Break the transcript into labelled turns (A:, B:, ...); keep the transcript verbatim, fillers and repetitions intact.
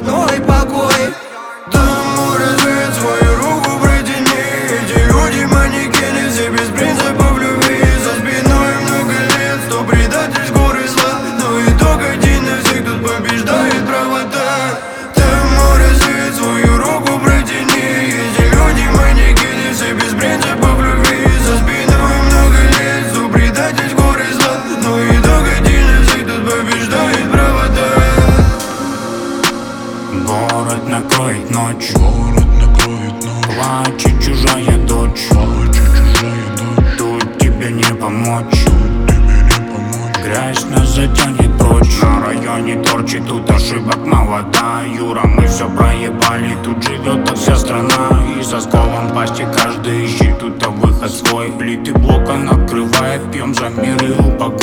A: родной покой.
B: Тому развеет свою руку, протяни. Эти люди манекены, все без принципов любви. За спиной много лет, сто предательств, горы зла. Но итог один, и всех тут побеждает правота. Тому развеет свою руку, протяни. Эти люди манекены, все без принципов любви. За спиной много лет, сто предательств, горы зла. Но итог один, и всех тут побеждает правота.
C: Город накроет ночь,
D: город накроет ночь.
C: плачет чужая дочь,
D: Плачет чужая дочь.
C: тут тебе не помочь,
D: Тут тебе не помочь.
C: грязь нас затянет прочь. На районе торчит, тут ошибок мало, да, Юра, мы все проебали. Тут живет так вся страна, и со сколом пасти каждый ищет тут выход свой. Плиты блока накрывает, пьем за мир и упокой.